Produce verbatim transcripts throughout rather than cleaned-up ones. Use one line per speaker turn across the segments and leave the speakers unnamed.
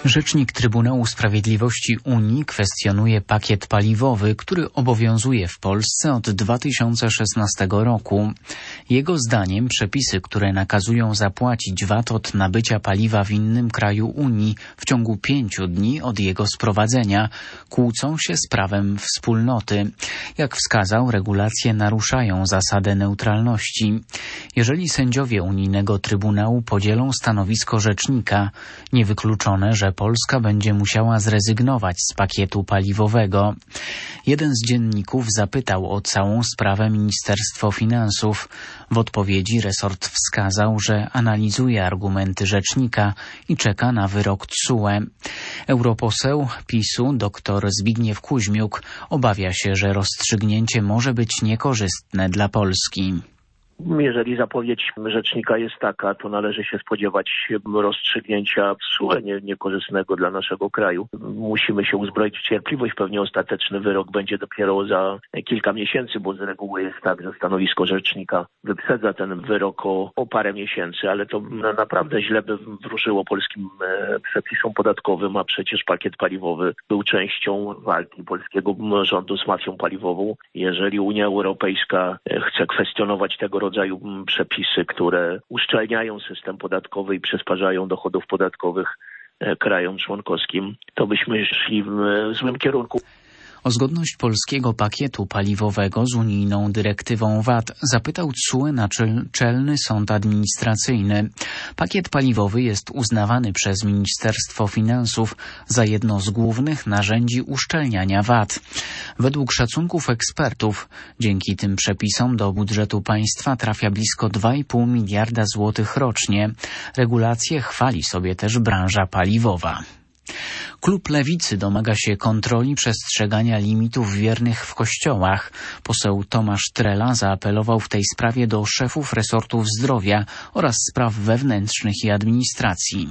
Rzecznik Trybunału Sprawiedliwości Unii kwestionuje pakiet paliwowy, który obowiązuje w Polsce od dwa tysiące szesnastego roku. Jego zdaniem przepisy, które nakazują zapłacić V A T od nabycia paliwa w innym kraju Unii w ciągu pięciu dni od jego sprowadzenia, kłócą się z prawem wspólnoty. Jak wskazał, regulacje naruszają zasadę neutralności. Jeżeli sędziowie unijnego Trybunału podzielą stanowisko rzecznika, niewykluczone, że Polska będzie musiała zrezygnować z pakietu paliwowego. Jeden z dzienników zapytał o całą sprawę Ministerstwo Finansów. W odpowiedzi resort wskazał, że analizuje argumenty rzecznika i czeka na wyrok T S U E. Europoseł PiSu dr Zbigniew Kuźmiuk obawia się, że rozstrzygnięcie może być niekorzystne dla Polski.
Jeżeli zapowiedź rzecznika jest taka, to należy się spodziewać rozstrzygnięcia T S U E nie, niekorzystnego dla naszego kraju. Musimy się uzbroić w cierpliwość. Pewnie ostateczny wyrok będzie dopiero za kilka miesięcy, bo z reguły jest tak, że stanowisko rzecznika wyprzedza ten wyrok o, o parę miesięcy, ale to na, naprawdę źle by wróżyło polskim e, przepisom podatkowym, a przecież pakiet paliwowy był częścią walki polskiego rządu z mafią paliwową. Jeżeli Unia Europejska chce kwestionować tego rodzaju przepisy, które uszczelniają system podatkowy i przysparzają dochodów podatkowych krajom członkowskim, to byśmy szli w złym kierunku.
O zgodność polskiego pakietu paliwowego z unijną dyrektywą V A T zapytał T S U E Naczelny Sąd Administracyjny. Pakiet paliwowy jest uznawany przez Ministerstwo Finansów za jedno z głównych narzędzi uszczelniania V A T. Według szacunków ekspertów dzięki tym przepisom do budżetu państwa trafia blisko dwa i pół miliarda złotych rocznie. Regulacje chwali sobie też branża paliwowa. Klub Lewicy domaga się kontroli przestrzegania limitów wiernych w kościołach. Poseł Tomasz Trela zaapelował w tej sprawie do szefów resortów zdrowia oraz spraw wewnętrznych i administracji.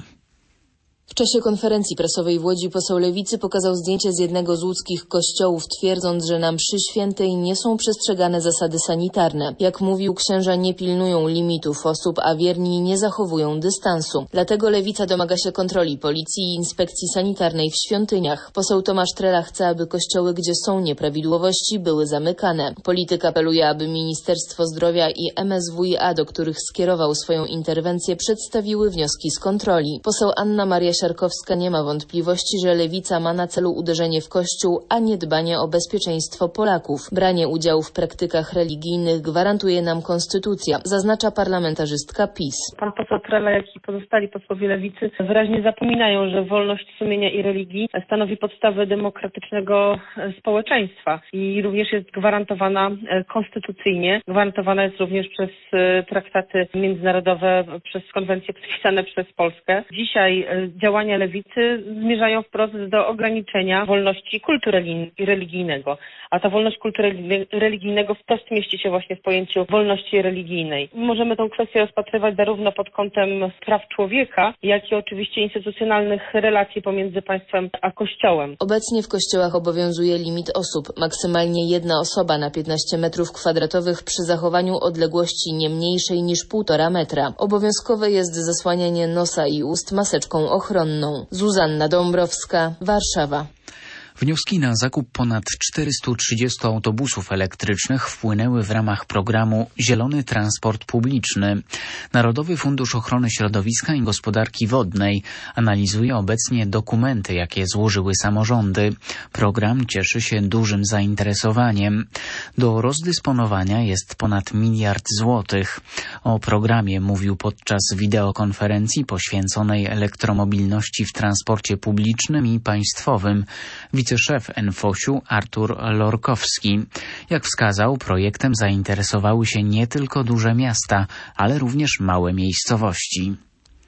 W czasie konferencji prasowej w Łodzi poseł Lewicy pokazał zdjęcie z jednego z łódzkich kościołów, twierdząc, że na mszy świętej nie są przestrzegane zasady sanitarne. Jak mówił, księża nie pilnują limitów osób, a wierni nie zachowują dystansu. Dlatego Lewica domaga się kontroli policji i inspekcji sanitarnej w świątyniach. Poseł Tomasz Trela chce, aby kościoły, gdzie są nieprawidłowości, były zamykane. Polityk apeluje, aby Ministerstwo Zdrowia i M S W i A, do których skierował swoją interwencję, przedstawiły wnioski z kontroli. Poseł Anna Maria Siarkowska nie ma wątpliwości, że Lewica ma na celu uderzenie w Kościół, a nie dbanie o bezpieczeństwo Polaków. Branie udziału w praktykach religijnych gwarantuje nam konstytucja, zaznacza parlamentarzystka PiS.
Pan poseł Trela, jak i pozostali posłowie Lewicy wyraźnie zapominają, że wolność sumienia i religii stanowi podstawę demokratycznego społeczeństwa i również jest gwarantowana konstytucyjnie. Gwarantowana jest również przez traktaty międzynarodowe, przez konwencje podpisane przez Polskę. Dzisiaj działania Lewicy zmierzają wprost do ograniczenia wolności kultu religijnego, a ta wolność kultu religijnego wprost mieści się właśnie w pojęciu wolności religijnej. Możemy tę kwestię rozpatrywać zarówno pod kątem praw człowieka, jak i oczywiście instytucjonalnych relacji pomiędzy państwem a Kościołem.
Obecnie w kościołach obowiązuje limit osób, maksymalnie jedna osoba na piętnaście metrów kwadratowych przy zachowaniu odległości nie mniejszej niż półtora metra. Obowiązkowe jest zasłanianie nosa i ust maseczką ochronną. Zuzanna Dąbrowska, Warszawa.
Wnioski na zakup ponad czterystu trzydziestu autobusów elektrycznych wpłynęły w ramach programu Zielony Transport Publiczny. Narodowy Fundusz Ochrony Środowiska i Gospodarki Wodnej analizuje obecnie dokumenty, jakie złożyły samorządy. Program cieszy się dużym zainteresowaniem. Do rozdysponowania jest ponad miliard złotych. O programie mówił podczas wideokonferencji poświęconej elektromobilności w transporcie publicznym i państwowym wiceszef N F O ś-u Artur Lorkowski. Jak wskazał, projektem zainteresowały się nie tylko duże miasta, ale również małe miejscowości.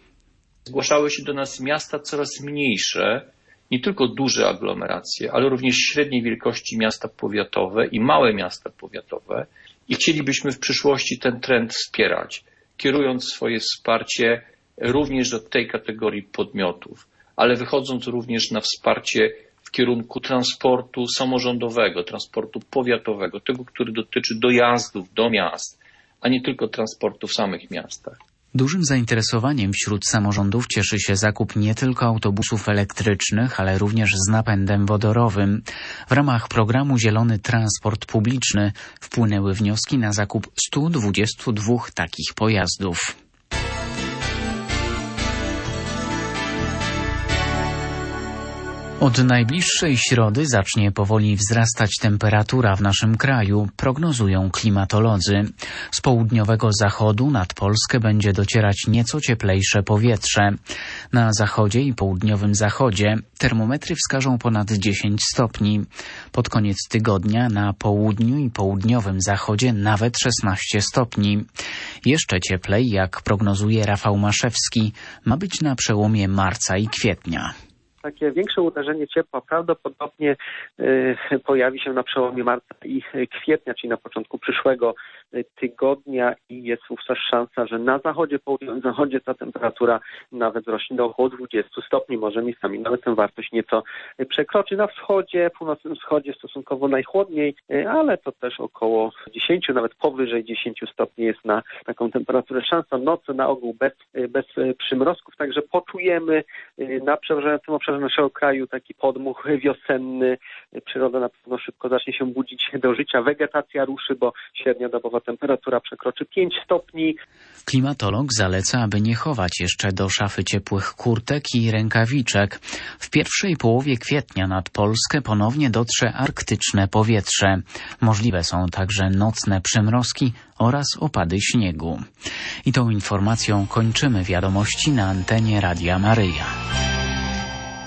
Zgłaszały się do nas miasta coraz mniejsze, nie tylko duże aglomeracje, ale również średniej wielkości miasta powiatowe i małe miasta powiatowe. I chcielibyśmy w przyszłości ten trend wspierać, kierując swoje wsparcie również do tej kategorii podmiotów, ale wychodząc również na wsparcie w kierunku transportu samorządowego, transportu powiatowego, tego, który dotyczy dojazdów do miast, a nie tylko transportu w samych miastach.
Dużym zainteresowaniem wśród samorządów cieszy się zakup nie tylko autobusów elektrycznych, ale również z napędem wodorowym. W ramach programu Zielony Transport Publiczny wpłynęły wnioski na zakup stu dwudziestu dwóch takich pojazdów. Od najbliższej środy zacznie powoli wzrastać temperatura w naszym kraju, prognozują klimatolodzy. Z południowego zachodu nad Polskę będzie docierać nieco cieplejsze powietrze. Na zachodzie i południowym zachodzie termometry wskażą ponad dziesięć stopni. Pod koniec tygodnia na południu i południowym zachodzie nawet szesnaście stopni. Jeszcze cieplej, jak prognozuje Rafał Maszewski, ma być na przełomie marca i kwietnia.
Takie większe uderzenie ciepła prawdopodobnie y, pojawi się na przełomie marca i kwietnia, czyli na początku przyszłego tygodnia i jest wówczas szansa, że na zachodzie, południowym zachodzie ta temperatura nawet wzrośnie do około dwudziestu stopni, może miejscami nawet tę wartość nieco przekroczy. Na wschodzie, północnym wschodzie stosunkowo najchłodniej, ale to też około dziesięciu, nawet powyżej dziesięciu stopni jest na taką temperaturę szansa. Nocy na ogół bez, bez przymrozków, także poczujemy na przeważającym obszarze naszego kraju taki podmuch wiosenny. Przyroda na pewno szybko zacznie się budzić do życia. Wegetacja ruszy, bo średniodobowa temperatura przekroczy pięć stopni.
Klimatolog zaleca, aby nie chować jeszcze do szafy ciepłych kurtek i rękawiczek. W pierwszej połowie kwietnia nad Polskę ponownie dotrze arktyczne powietrze. Możliwe są także nocne przymrozki oraz opady śniegu. I tą informacją kończymy wiadomości na antenie Radia Maryja.